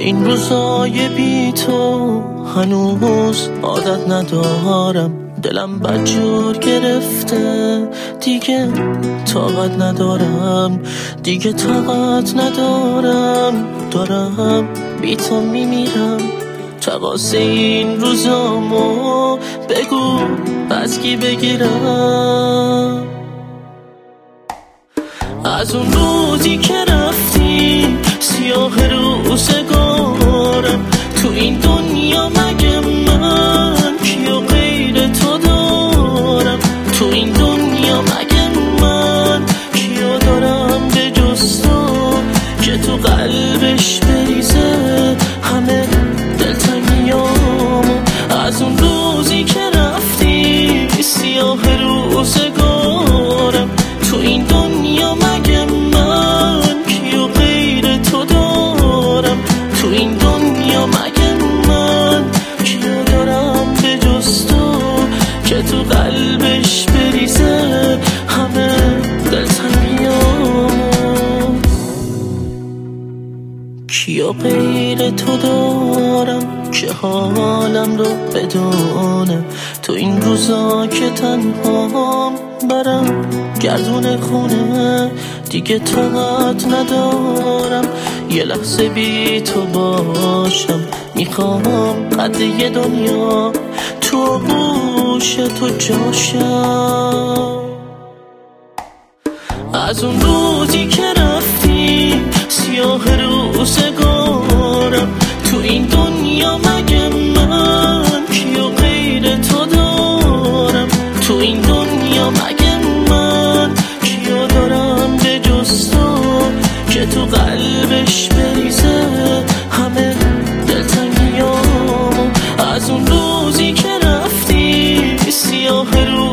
این روزای بی تو هنوز عادت ندارم، دلم بدجور گرفته، دیگه طاقت ندارم، دیگه طاقت ندارم، دارم بی تو میمیرم. تقاص این روزامو بگو از کی بگیرم؟ از اون روزی که رفتی سیاه روزگارم، تو این دنیا مگه من کیو غیر تو دارم؟ تو این دنیا مگه من کیو دارم به جز تو که تو قلبش بریزه همه دلتنگیامو؟ از اون روزی که رفتی سیاه روزگارم، تو این دنیا مگه من کیو غیر تو دارم؟ تو این دنیا مگه من کیو دارم به جز تو که تو قلبش بریزه همه دلتنگیامو؟ کیو غیر تو دارم که حالم رو بدونه؟ تو این روزا که تنهام برم گردون خونه، دیگه طاقت ندارم یه لحظه بی تو باشم. میخوام قد یه دنیا تو گوش تو جاشم. از اون روزی که رفتی سیاه روزگارم، تو این دنیا مگه من کیو غیر تو دارم؟ تو این دنیا مگه من کیو دارم به جز تو که تو قلبش بریزه همه دلتنگیامو؟ از اون روزی که رفتی سیاه